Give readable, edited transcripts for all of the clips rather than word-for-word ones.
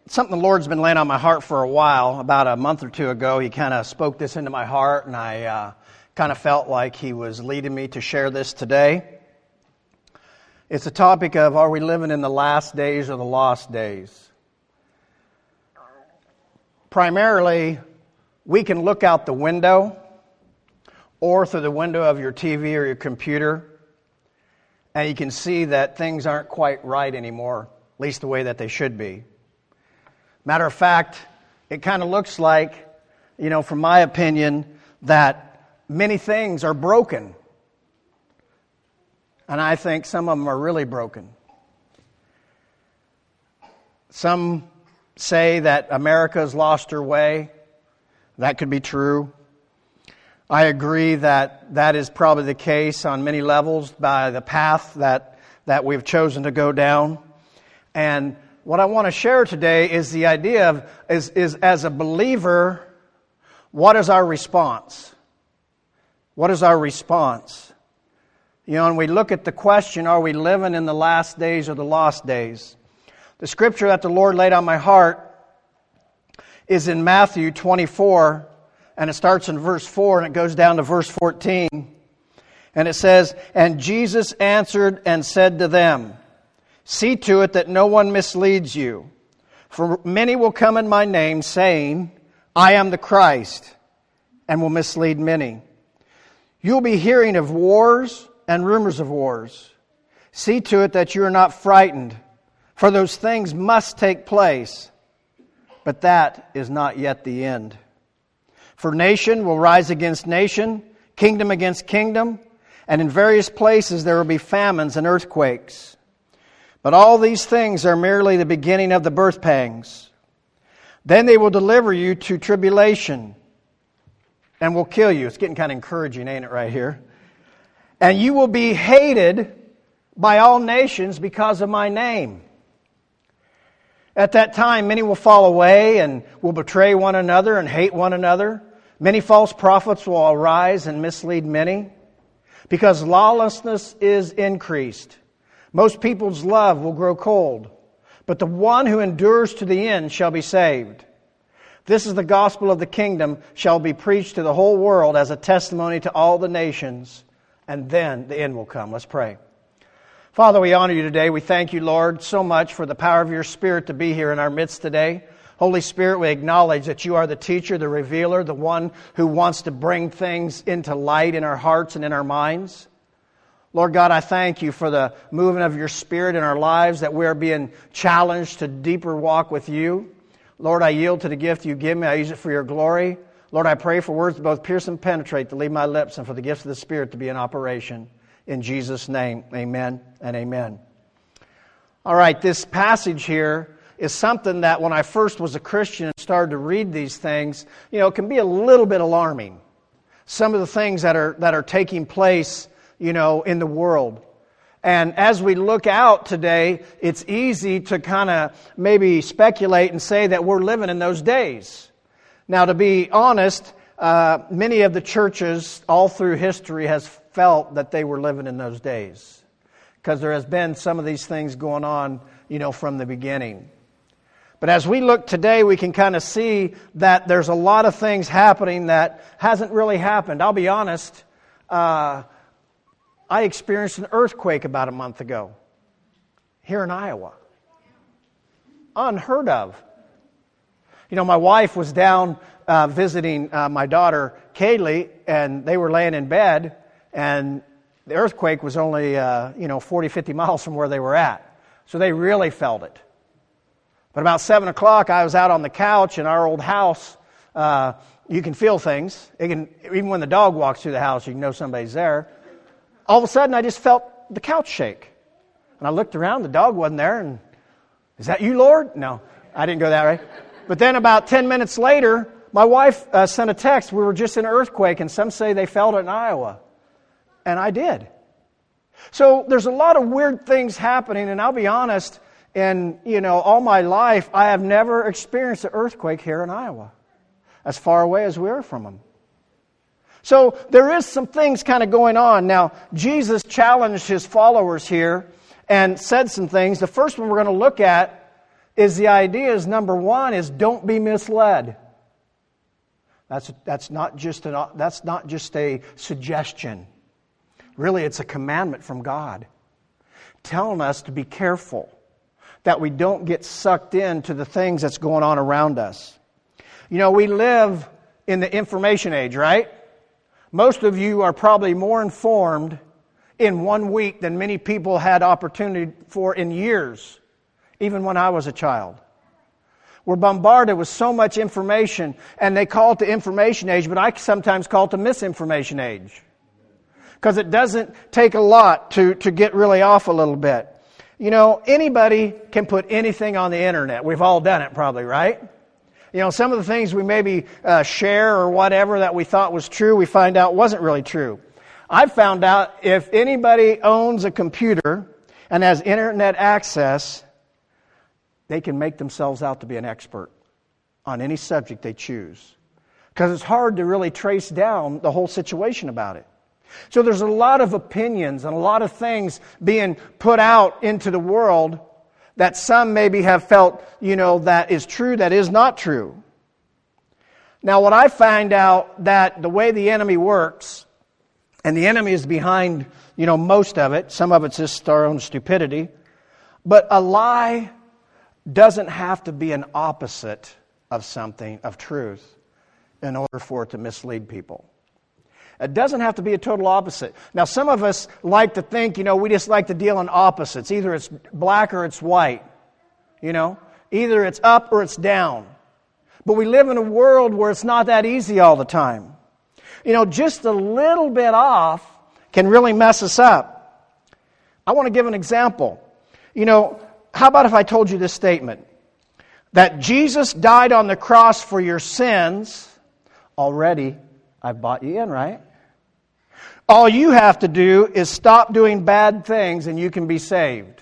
something the Lord's been laying on my heart for a while. About a month or two ago, He kind of spoke this into my heart, and I kind of felt like He was leading me to share this today. It's the topic of, are we living in the last days or the lost days? Primarily, we can look out the window or through the window of your TV or your computer, and you can see that things aren't quite right anymore, at least the way that they should be. Matter of fact, it kind of looks like, from my opinion, that many things are broken. And I think some of them are really broken. Some say that America's lost her way. That could be true. I agree that that is probably the case on many levels by the path that we've chosen to go down. And what I want to share today is the idea of, is as a believer, what is our response? What is our response? And we look at the question, are we living in the last days or the lost days? The scripture that the Lord laid on my heart is in Matthew 24, and it starts in verse 4 and it goes down to verse 14. And it says, "And Jesus answered and said to them, see to it that no one misleads you. For many will come in my name, saying, I am the Christ, and will mislead many. You will be hearing of wars and rumors of wars. See to it that you are not frightened, for those things must take place, but that is not yet the end. For nation will rise against nation, kingdom against kingdom, and in various places there will be famines and earthquakes. But all these things are merely the beginning of the birth pangs. Then they will deliver you to tribulation and will kill you." It's getting kind of encouraging, ain't it, right here? "And you will be hated by all nations because of my name. At that time, many will fall away and will betray one another and hate one another. Many false prophets will arise and mislead many, because lawlessness is increased. Most people's love will grow cold, but the one who endures to the end shall be saved. This is the gospel of the kingdom shall be preached to the whole world as a testimony to all the nations, and then the end will come." Let's pray. Father, we honor you today. We thank you, Lord, so much for the power of your Spirit to be here in our midst today. Holy Spirit, we acknowledge that you are the teacher, the revealer, the one who wants to bring things into light in our hearts and in our minds. Lord God, I thank you for the moving of your Spirit in our lives, that we are being challenged to deeper walk with you. Lord, I yield to the gift you give me. I use it for your glory. Lord, I pray for words to both pierce and penetrate to leave my lips, and for the gifts of the Spirit to be in operation. In Jesus' name, amen and amen. All right, this passage here is something that when I first was a Christian and started to read these things, it can be a little bit alarming. Some of the things that are taking place in the world. And as we look out today, it's easy to kind of maybe speculate and say that we're living in those days. Now, to be honest, many of the churches all through history has felt that they were living in those days, because there has been some of these things going on, from the beginning. But as we look today, we can kind of see that there's a lot of things happening that hasn't really happened. I'll be honest, I experienced an earthquake about a month ago here in Iowa. Unheard of. My wife was down visiting my daughter Kaylee, and they were laying in bed, and the earthquake was only 40, 50 miles from where they were at. So they really felt it. But about 7 o'clock, I was out on the couch in our old house. You can feel things. Even when the dog walks through the house, you can know somebody's there. All of a sudden, I just felt the couch shake. And I looked around, the dog wasn't there, and, "Is that you, Lord?" No, I didn't go that way. But then about 10 minutes later, my wife sent a text. We were just in an earthquake, and some say they felt it in Iowa. And I did. So there's a lot of weird things happening, and I'll be honest, in all my life, I have never experienced an earthquake here in Iowa, as far away as we are from them. So there is some things kind of going on. Now, Jesus challenged his followers here and said some things. The first one we're going to look at is the idea is, number one, is don't be misled. That's not just a suggestion. Really, it's a commandment from God, telling us to be careful that we don't get sucked into the things that's going on around us. You know, we live in the information age, right? Most of you are probably more informed in 1 week than many people had opportunity for in years, even when I was a child. We're bombarded with so much information, and they call it the information age, but I sometimes call it the misinformation age. Because it doesn't take a lot to get really off a little bit. You know, anybody can put anything on the internet. We've all done it probably, right? You know, some of the things we maybe share or whatever that we thought was true, we find out wasn't really true. I've found out if anybody owns a computer and has internet access, they can make themselves out to be an expert on any subject they choose. Because it's hard to really trace down the whole situation about it. So there's a lot of opinions and a lot of things being put out into the world that some maybe have felt, you know, that is true, that is not true. Now what I find out that the way the enemy works, and the enemy is behind, you know, most of it, some of it's just our own stupidity, but a lie doesn't have to be an opposite of something, of truth, in order for it to mislead people. It doesn't have to be a total opposite. Now, some of us like to think, you know, we just like to deal in opposites. Either it's black or it's white. You know, either it's up or it's down. But we live in a world where it's not that easy all the time. You know, just a little bit off can really mess us up. I want to give an example. You know, how about if I told you this statement? That Jesus died on the cross for your sins. Already, I've bought you in, right? All you have to do is stop doing bad things and you can be saved.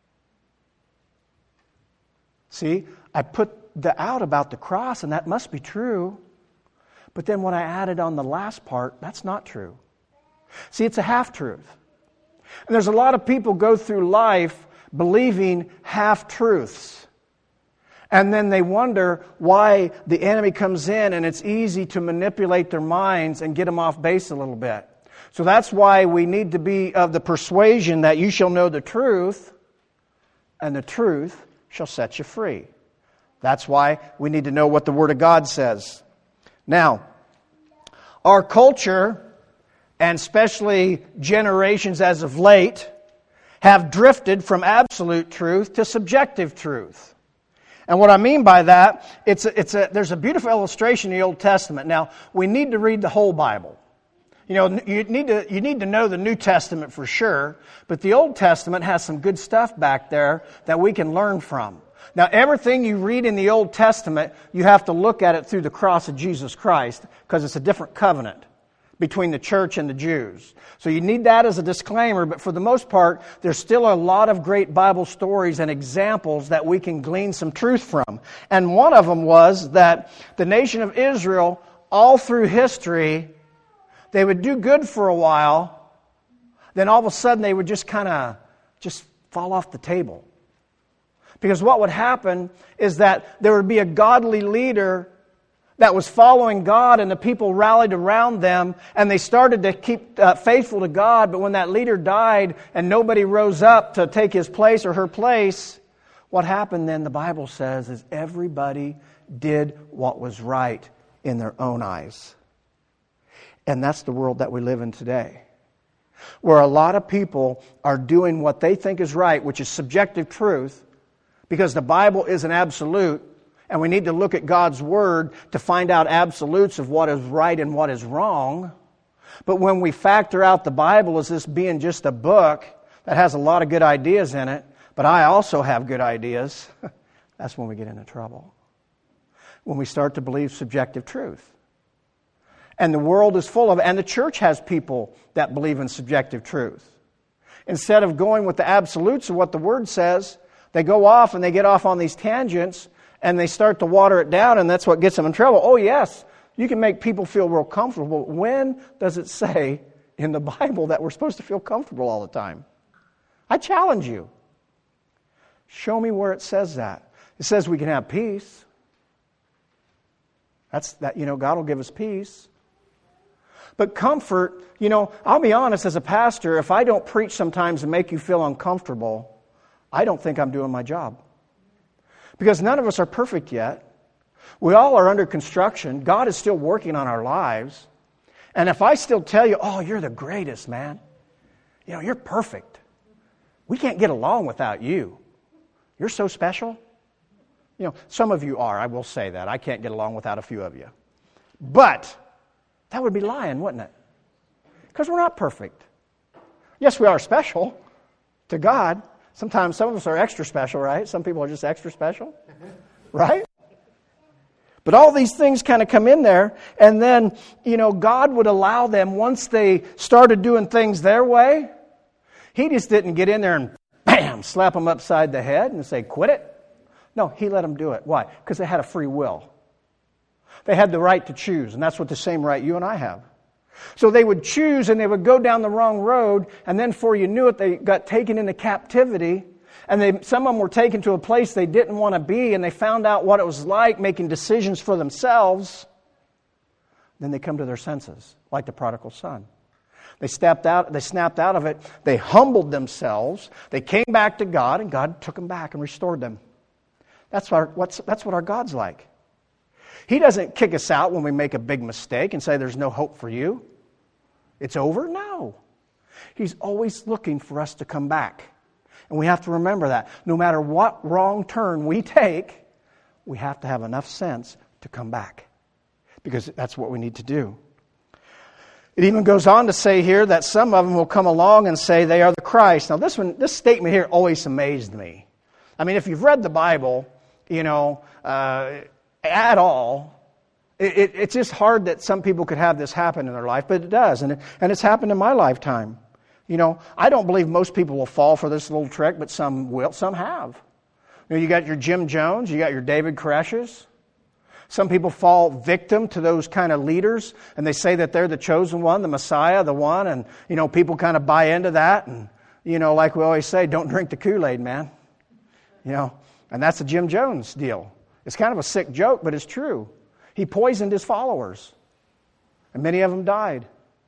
See, I put the out about the cross and that must be true. But then when I added on the last part, that's not true. See, it's a half-truth. And there's a lot of people go through life believing half-truths. And then they wonder why the enemy comes in and it's easy to manipulate their minds and get them off base a little bit. So that's why we need to be of the persuasion that you shall know the truth, and the truth shall set you free. That's why we need to know what the Word of God says. Now, our culture, and especially generations as of late, have drifted from absolute truth to subjective truth. And what I mean by that, there's a beautiful illustration in the Old Testament. Now, we need to read the whole Bible. You know, you need to know the New Testament for sure, but the Old Testament has some good stuff back there that we can learn from. Now, everything you read in the Old Testament, you have to look at it through the cross of Jesus Christ, because it's a different covenant between the church and the Jews. So you need that as a disclaimer, but for the most part, there's still a lot of great Bible stories and examples that we can glean some truth from. And one of them was that the nation of Israel, all through history, they would do good for a while, then all of a sudden they would just kind of just fall off the table. Because what would happen is that there would be a godly leader that was following God, and the people rallied around them, and they started to keep faithful to God. But when that leader died and nobody rose up to take his place or her place, what happened then, the Bible says, is everybody did what was right in their own eyes. And that's the world that we live in today, where a lot of people are doing what they think is right, which is subjective truth, because the Bible is an absolute, and we need to look at God's Word to find out absolutes of what is right and what is wrong. But when we factor out the Bible as this being just a book that has a lot of good ideas in it, but I also have good ideas, that's when we get into trouble. When we start to believe subjective truth. And the world is full of it, and the church has people that believe in subjective truth. Instead of going with the absolutes of what the Word says, they go off and they get off on these tangents, and they start to water it down, and that's what gets them in trouble. Oh yes, you can make people feel real comfortable. When does it say in the Bible that we're supposed to feel comfortable all the time? I challenge you. Show me where it says that. It says we can have peace. God will give us peace. But comfort, I'll be honest, as a pastor, if I don't preach sometimes and make you feel uncomfortable, I don't think I'm doing my job. Because none of us are perfect yet. We all are under construction. God is still working on our lives. And if I still tell you, oh, you're the greatest, man. You're perfect. We can't get along without you. You're so special. Some of you are, I will say that. I can't get along without a few of you. But that would be lying, wouldn't it? Because we're not perfect. Yes, we are special to God. Sometimes some of us are extra special, right? Some people are just extra special, right? But all these things kind of come in there, and then, God would allow them, once they started doing things their way, He just didn't get in there and, bam, slap them upside the head and say, quit it. No, He let them do it. Why? Because they had a free will. They had the right to choose, and that's what the same right you and I have. So they would choose, and they would go down the wrong road, and then before you knew it, they got taken into captivity. And some of them were taken to a place they didn't want to be, and they found out what it was like making decisions for themselves. Then they come to their senses, like the prodigal son. They snapped out of it. They humbled themselves. They came back to God, and God took them back and restored them. That's what our God's like. He doesn't kick us out when we make a big mistake and say there's no hope for you. It's over? No. He's always looking for us to come back. And we have to remember that. No matter what wrong turn we take, we have to have enough sense to come back. Because that's what we need to do. It even goes on to say here that some of them will come along and say they are the Christ. Now this statement here always amazed me. I mean, if you've read the Bible, at all, it's just hard that some people could have this happen in their life, but it does. And it's happened in my lifetime. I don't believe most people will fall for this little trick, but some will. Some have. You got your Jim Jones, you got your David Koreshes. Some people fall victim to those kind of leaders, and they say that they're the chosen one, the Messiah, the one, and, people kind of buy into that. And, like we always say, don't drink the Kool-Aid, man. And that's a Jim Jones deal. It's kind of a sick joke, but it's true. He poisoned his followers, and many of them died.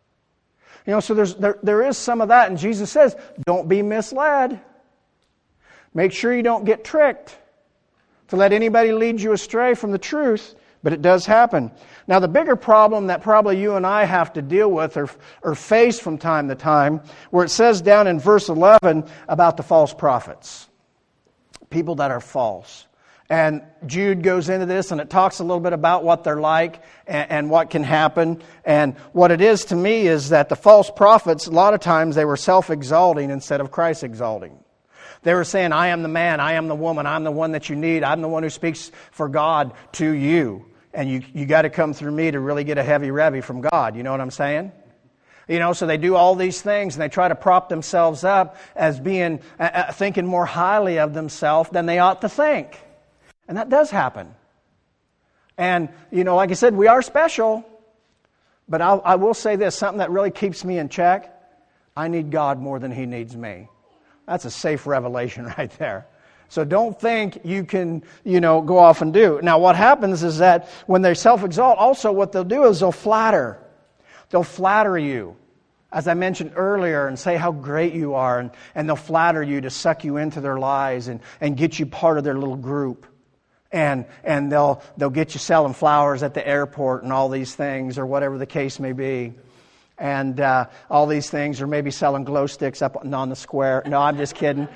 So there is some of that, and Jesus says, don't be misled. Make sure you don't get tricked to let anybody lead you astray from the truth, but it does happen. Now, the bigger problem that probably you and I have to deal with or face from time to time, where it says down in verse 11 about the false prophets, people that are false. And Jude goes into this, and it talks a little bit about what they're like and what can happen. And what it is to me is that the false prophets, a lot of times they were self-exalting instead of Christ-exalting. They were saying, I am the man, I am the woman, I'm the one that you need, I'm the one who speaks for God to you. And you got to come through me to really get a heavy revy from God. You know what I'm saying? So they do all these things, and they try to prop themselves up as being thinking more highly of themselves than they ought to think. And that does happen. And, like I said, we are special. But I will say this, something that really keeps me in check. I need God more than He needs me. That's a safe revelation right there. So don't think you can, go off and do. Now, what happens is that when they self-exalt, also what they'll do is they'll flatter. They'll flatter you, as I mentioned earlier, and say how great you are. And they'll flatter you to suck you into their lies and get you part of their little group. And they'll get you selling flowers at the airport and all these things, or whatever the case may be. And all these things, or maybe selling glow sticks up on the square. No, I'm just kidding.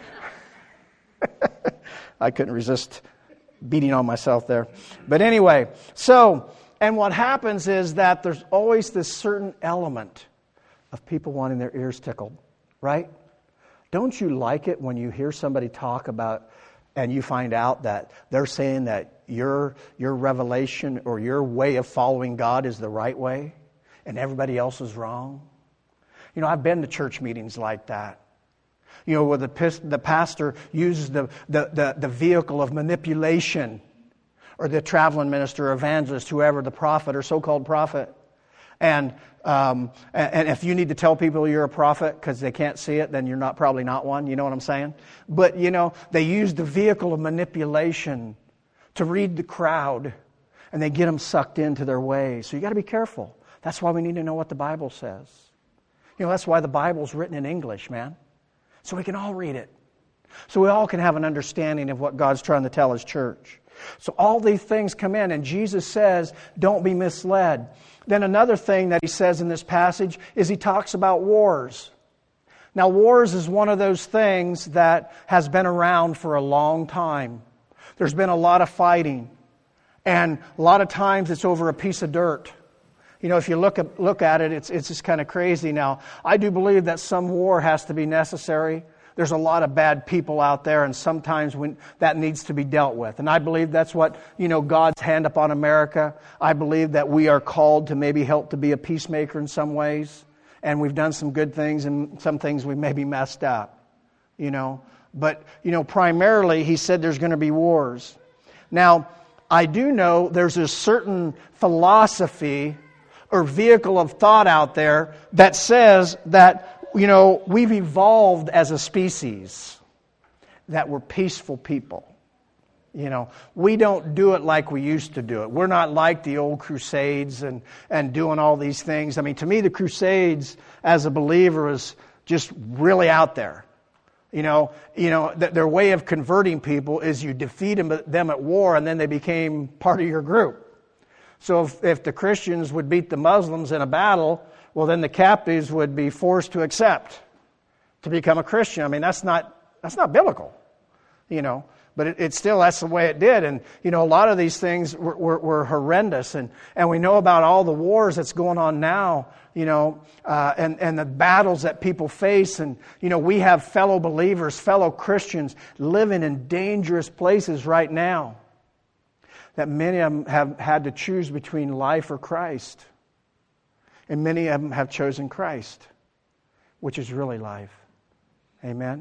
I couldn't resist beating on myself there. But anyway, and what happens is that there's always this certain element of people wanting their ears tickled, right? Don't you like it when you hear somebody talk about, and you find out that they're saying that your revelation or your way of following God is the right way, and everybody else is wrong? I've been to church meetings like that. Where the pastor uses the vehicle of manipulation, or the traveling minister, or evangelist, whoever, the prophet or so-called prophet. And if you need to tell people you're a prophet because they can't see it, then you're probably not one. You know what I'm saying? But, they use the vehicle of manipulation to read the crowd, and they get them sucked into their ways. So you got to be careful. That's why we need to know what the Bible says. That's why the Bible's written in English, man. So we can all read it. So we all can have an understanding of what God's trying to tell His church. So all these things come in, and Jesus says, don't be misled. Then another thing that He says in this passage is He talks about wars. Now, wars is one of those things that has been around for a long time. There's been a lot of fighting, and a lot of times it's over a piece of dirt. If you look at it, it's just kind of crazy. Now, I do believe that some war has to be necessary. There's a lot of bad people out there, and sometimes that needs to be dealt with. And I believe that's what, God's hand upon America. I believe that we are called to maybe help to be a peacemaker in some ways. And we've done some good things, and some things we maybe messed up, But, primarily, He said there's going to be wars. Now, I do know there's a certain philosophy or vehicle of thought out there that says that, we've evolved as a species, that we're peaceful people. We don't do it like we used to do it. We're not like the old Crusades and doing all these things. I mean, to me, the Crusades as a believer is just really out there. Their way of converting people is you defeat them at war, and then they became part of your group. So if the Christians would beat the Muslims in a battle, well, then the captives would be forced to accept to become a Christian. I mean, that's not biblical, But it's still, that's the way it did. And, a lot of these things were horrendous. And we know about all the wars that's going on now, and the battles that people face. And, we have fellow believers, fellow Christians living in dangerous places right now, that many of them have had to choose between life or Christ. And many of them have chosen Christ, which is really life. Amen?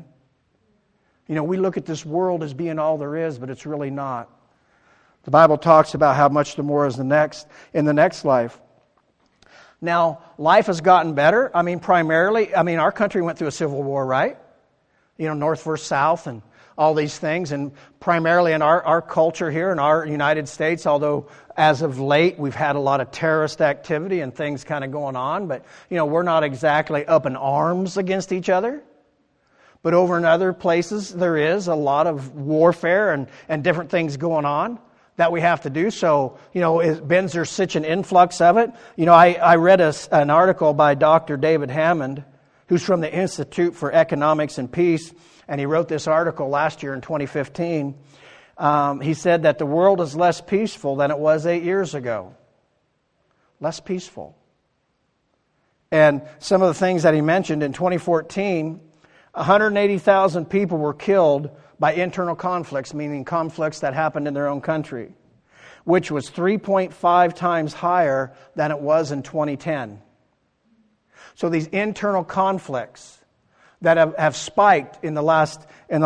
We look at this world as being all there is, but it's really not. The Bible talks about how much more is in the next life. Now, life has gotten better. I mean, primarily, our country went through a civil war, right? North versus South and all these things. And primarily in our culture here in our United States, although as of late we've had a lot of terrorist activity and things kind of going on, but, we're not exactly up in arms against each other. But over in other places, there is a lot of warfare and different things going on that we have to do. So, is there such an influx of it? I read an article by Dr. David Hammond, who's from the Institute for Economics and Peace, and he wrote this article last year in 2015. He said that the world is less peaceful than it was 8 years ago. Less peaceful. And some of the things that he mentioned in 2014, 180,000 people were killed by internal conflicts, meaning conflicts that happened in their own country, which was 3.5 times higher than it was in 2010. So these internal conflicts that have spiked in the last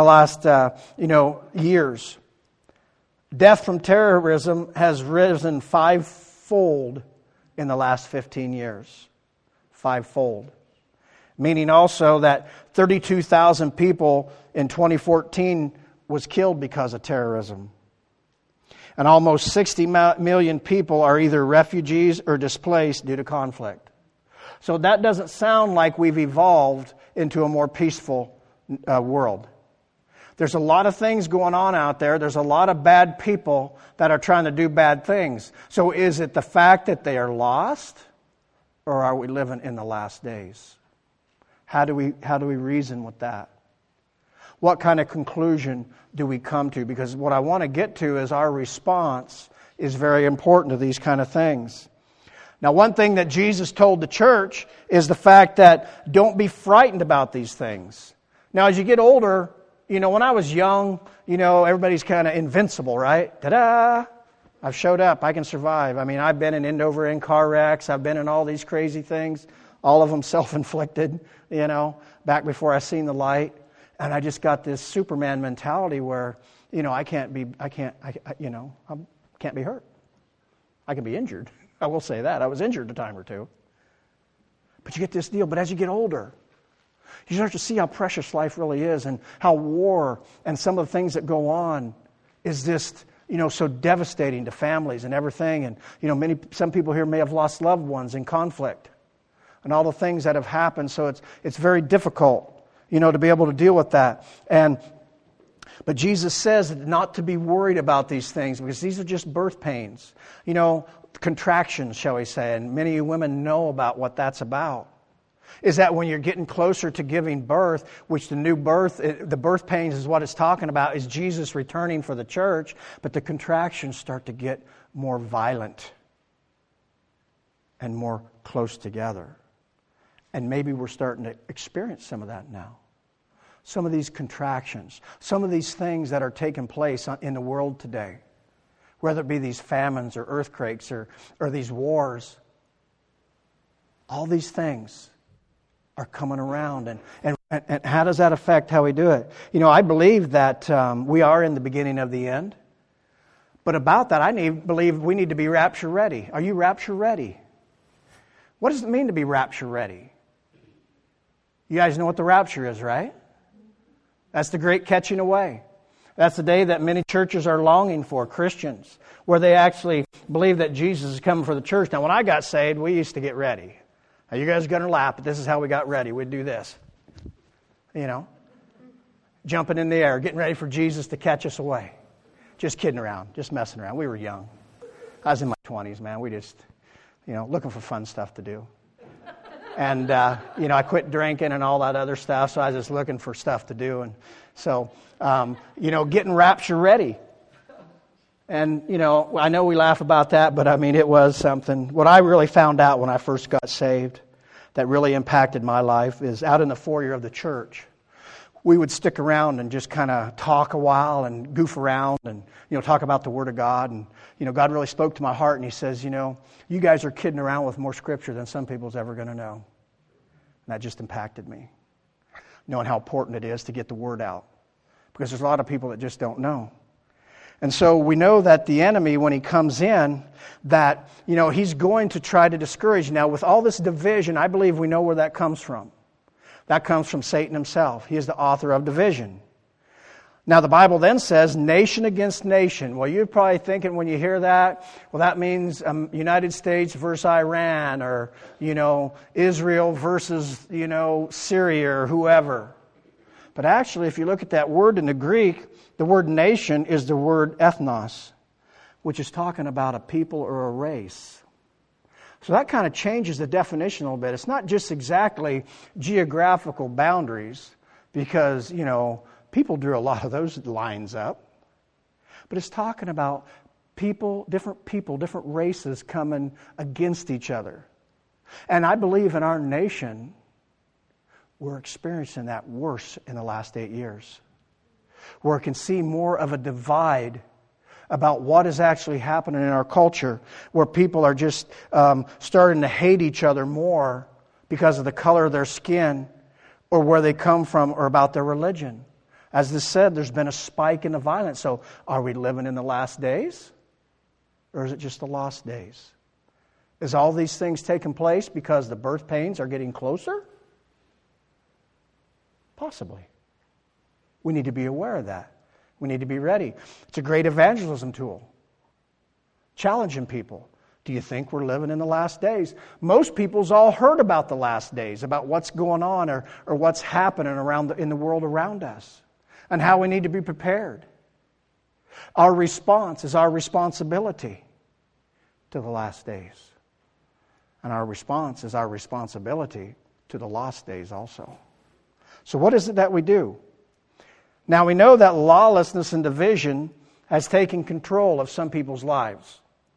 years. Death from terrorism has risen fivefold in the last 15 years. Fivefold. Meaning also that 32,000 people in 2014 was killed because of terrorism. And almost 60 million people are either refugees or displaced due to conflict. So that doesn't sound like we've evolved into a more peaceful world. There's a lot of things going on out there. There's a lot of bad people that are trying to do bad things. So is it the fact that they are lost, or are we living in the last days? How do we reason with that? What kind of conclusion do we come to? Because what I want to get to is our response is very important to these kind of things. Now, one thing that Jesus told the church is the fact that don't be frightened about these things. Now, as you get older, when I was young, everybody's kind of invincible, right? Ta-da! I've showed up. I can survive. I've been in car wrecks. I've been in all these crazy things. All of them self-inflicted, back before I seen the light. And I just got this Superman mentality where, I can't be hurt. I can be injured. I will say that. I was injured a time or two. But you get this deal. But as you get older, you start to see how precious life really is and how war and some of the things that go on is just, so devastating to families and everything. And, some people here may have lost loved ones in conflict and all the things that have happened. So it's very difficult, to be able to deal with that. But Jesus says not to be worried about these things because these are just birth pains. Contractions, shall we say. And many of you women know about what that's about. Is that when you're getting closer to giving birth, which the birth pains is what it's talking about, is Jesus returning for the church, but the contractions start to get more violent and more close together. And maybe we're starting to experience some of that now. Some of these contractions, some of these things that are taking place in the world today, whether it be these famines or earthquakes or these wars, all these things are coming around. And how does that affect how we do it? I believe that we are in the beginning of the end. But about that, I believe we need to be rapture ready. Are you rapture ready? What does it mean to be rapture ready? You guys know what the rapture is, right? That's the great catching away. That's the day that many churches are longing for, Christians, where they actually believe that Jesus is coming for the church. Now, when I got saved, we used to get ready. Now, you guys are going to laugh, but this is how we got ready. We'd do this. Jumping in the air, getting ready for Jesus to catch us away. Just kidding around, just messing around. We were young. I was in my 20s, man. We just, looking for fun stuff to do. And, I quit drinking and all that other stuff, so I was just looking for stuff to do. And so, getting rapture ready. And, I know we laugh about that, but it was something. What I really found out when I first got saved that really impacted my life is out in the foyer of the church. We would stick around and just kind of talk a while and goof around and, talk about the Word of God. And, God really spoke to my heart and He says, you guys are kidding around with more Scripture than some people's ever going to know. And that just impacted me, knowing how important it is to get the Word out. Because there's a lot of people that just don't know. And so we know that the enemy, when he comes in, that, he's going to try to discourage. Now, with all this division, I believe we know where that comes from. That comes from Satan himself. He is the author of division. Now, the Bible then says nation against nation. Well, you're probably thinking when you hear that, well, that means United States versus Iran or, Israel versus, Syria or whoever. But actually, if you look at that word in the Greek, the word nation is the word ethnos, which is talking about a people or a race. So that kind of changes the definition a little bit. It's not just exactly geographical boundaries because, people drew a lot of those lines up. But it's talking about people, different races coming against each other. And I believe in our nation, we're experiencing that worse in the last 8 years. Where we can see more of a divide about what is actually happening in our culture, where people are just starting to hate each other more because of the color of their skin or where they come from or about their religion. As this said, there's been a spike in the violence. So are we living in the last days? Or is it just the lost days? Is all these things taking place because the birth pains are getting closer? Possibly. We need to be aware of that. We need to be ready. It's a great evangelism tool. Challenging people. Do you think we're living in the last days? Most people's all heard about the last days, about what's going on or what's happening in the world around us, and how we need to be prepared. Our response is our responsibility to the last days. And our response is our responsibility to the lost days also. So what is it that we do? Now we know that lawlessness and division has taken control of some people's lives.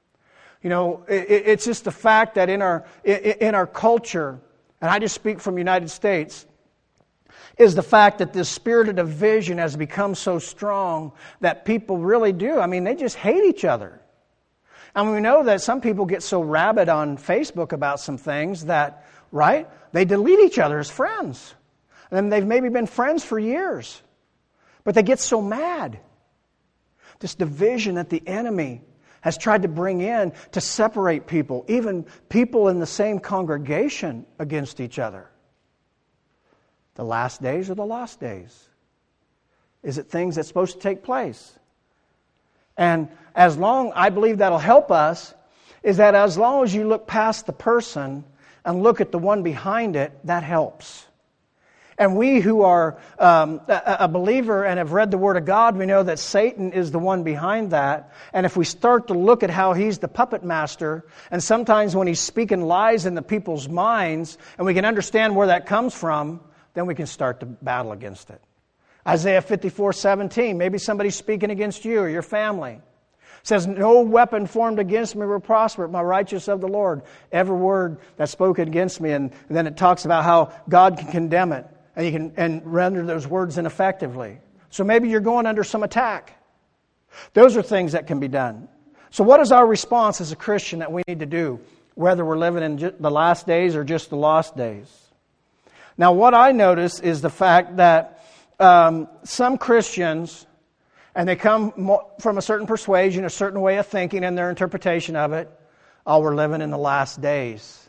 It's just the fact that in our culture, and I just speak from the United States, is the fact that this spirit of division has become so strong that people really do. They just hate each other. And we know that some people get so rabid on Facebook about some things that, right, they delete each other as friends. And they've maybe been friends for years. But they get so mad. This division that the enemy has tried to bring in to separate people, even people in the same congregation against each other. The last days or the lost days? Is it things that's supposed to take place? And I believe that'll help us, is that as long as you look past the person and look at the one behind it, that helps. And we who are a believer and have read the Word of God, we know that Satan is the one behind that. And if we start to look at how he's the puppet master, and sometimes when he's speaking lies in the people's minds, and we can understand where that comes from, then we can start to battle against it. Isaiah 54:17, maybe somebody's speaking against you or your family. It says, no weapon formed against me will prosper, my righteous of the Lord. Every word that's spoken against me. And then it talks about how God can condemn it. And you can render those words ineffectively. So maybe you're going under some attack. Those are things that can be done. So what is our response as a Christian that we need to do, whether we're living in the last days or just the lost days? Now what I notice is the fact that some Christians, and they come from a certain persuasion, a certain way of thinking and their interpretation of it, oh, we're living in the last days.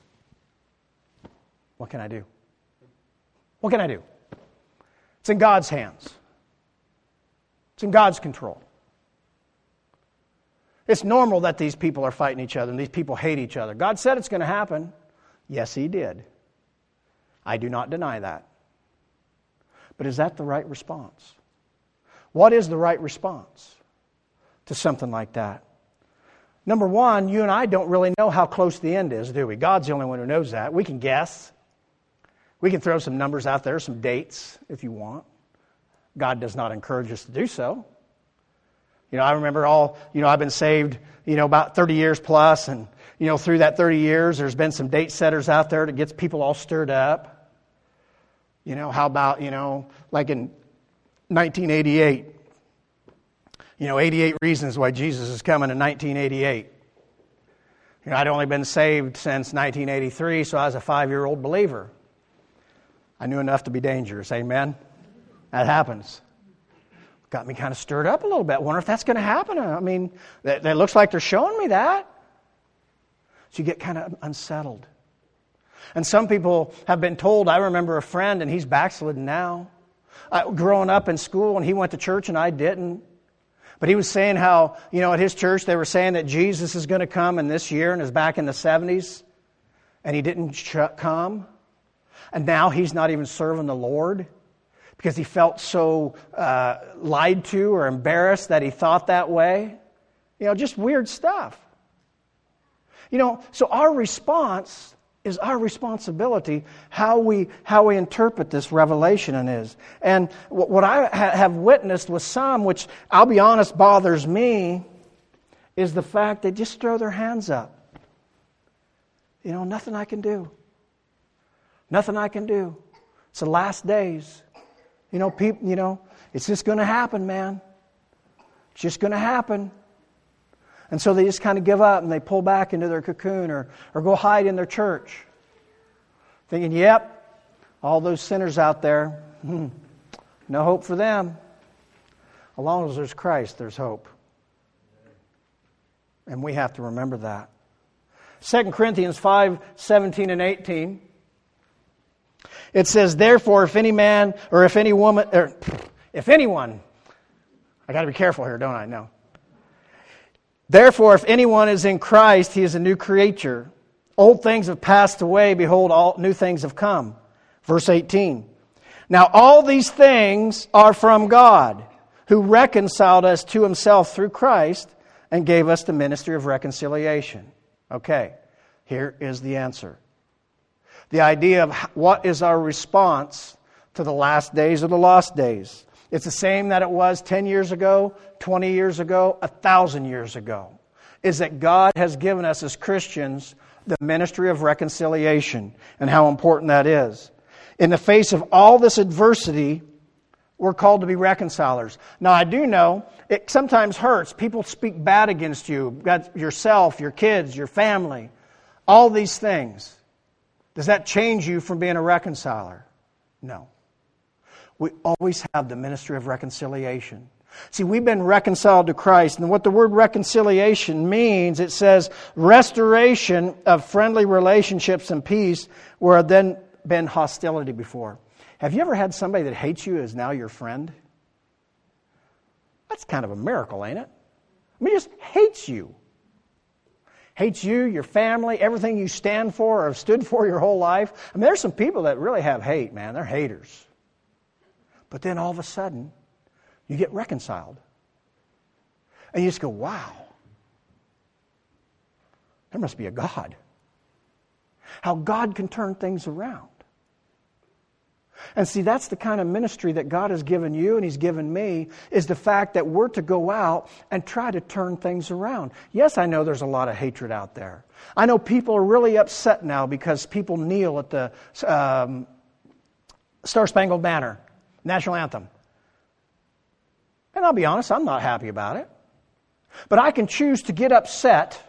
What can I do? What can I do? It's in God's hands. It's in God's control. It's normal that these people are fighting each other and these people hate each other. God said it's going to happen. Yes, He did. I do not deny that. But is that the right response? What is the right response to something like that? Number one, you and I don't really know how close the end is, do we? God's the only one who knows that. We can guess. We can throw some numbers out there, some dates, if you want. God does not encourage us to do so. I remember I've been saved, about 30 years plus, and, through that 30 years, there's been some date setters out there that gets people all stirred up. How about, like in 1988, 88 reasons why Jesus is coming in 1988. I'd only been saved since 1983, so I was a 5-year-old believer. I knew enough to be dangerous. Amen? That happens. Got me kind of stirred up a little bit. Wonder if that's going to happen. I mean, that looks like they're showing me that. So you get kind of unsettled. And some people have been told, I remember a friend, and he's backslidden now. Growing up in school, and he went to church and I didn't. But he was saying how, at his church they were saying that Jesus is going to come in this year and is back in the 70s. And He didn't come. And now he's not even serving the Lord because he felt so lied to or embarrassed that he thought that way. Just weird stuff. So our response is our responsibility, how we interpret this revelation is. And what I have witnessed with some, which I'll be honest bothers me, is the fact they just throw their hands up. Nothing I can do. Nothing I can do. It's the last days. People, it's just going to happen, man. It's just going to happen. And so they just kind of give up and they pull back into their cocoon or go hide in their church. Thinking, yep, all those sinners out there, no hope for them. As long as there's Christ, there's hope. And we have to remember that. 2 Corinthians 5:17 and 18. It says, therefore, if any man or if any woman, or if anyone, I got to be careful here, don't I? No. Therefore, if anyone is in Christ, he is a new creature. Old things have passed away. Behold, all new things have come. Verse 18. Now, all these things are from God, who reconciled us to Himself through Christ and gave us the ministry of reconciliation. Okay, here is the answer. The idea of what is our response to the last days or the lost days. It's the same that it was 10 years ago, 20 years ago, 1,000 years ago. Is that God has given us as Christians the ministry of reconciliation and how important that is. In the face of all this adversity, we're called to be reconcilers. Now, I do know it sometimes hurts. People speak bad against you, yourself, your kids, your family, all these things. Does that change you from being a reconciler? No. We always have the ministry of reconciliation. See, we've been reconciled to Christ. And what the word reconciliation means, it says restoration of friendly relationships and peace where there had then been hostility before. Have you ever had somebody that hates you is now your friend? That's kind of a miracle, ain't it? I mean, just hates you. Hates you, your family, everything you stand for or have stood for your whole life. I mean, there's some people that really have hate, man. They're haters. But then all of a sudden, you get reconciled. And you just go, wow. There must be a God. How God can turn things around. And see, that's the kind of ministry that God has given you and He's given me, is the fact that we're to go out and try to turn things around. Yes, I know there's a lot of hatred out there. I know people are really upset now because people kneel at the Star-Spangled Banner, national anthem. And I'll be honest, I'm not happy about it. But I can choose to get upset,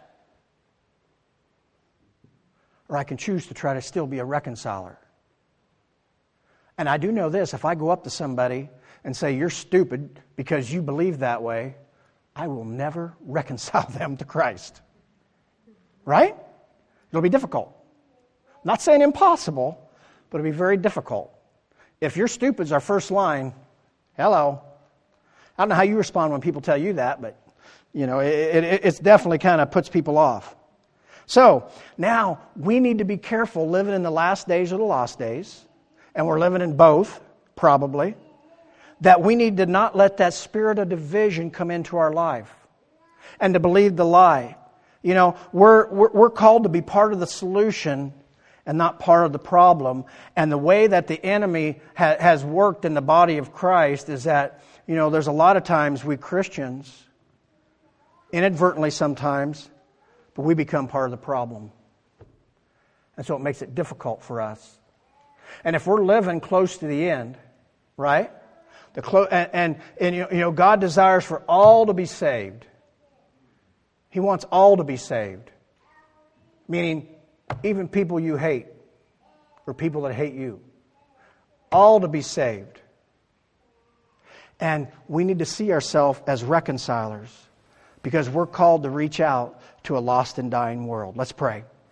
or I can choose to try to still be a reconciler. And I do know this, if I go up to somebody and say, you're stupid because you believe that way, I will never reconcile them to Christ. Right? It'll be difficult. I'm not saying impossible, but it'll be very difficult. If you're stupid's our first line, hello. I don't know how you respond when people tell you that, but you know, it's definitely kind of puts people off. So, now we need to be careful living in the last days or the lost days. And we're living in both, probably, that we need to not let that spirit of division come into our life and to believe the lie. You know, we're called to be part of the solution and not part of the problem. And the way that the enemy has worked in the body of Christ is that, you know, there's a lot of times we Christians, inadvertently sometimes, but we become part of the problem. And so it makes it difficult for us. And if we're living close to the end, right? And you know, God desires for all to be saved. He wants all to be saved. Meaning, even people you hate, or people that hate you. All to be saved. And we need to see ourselves as reconcilers, because we're called to reach out to a lost and dying world. Let's pray.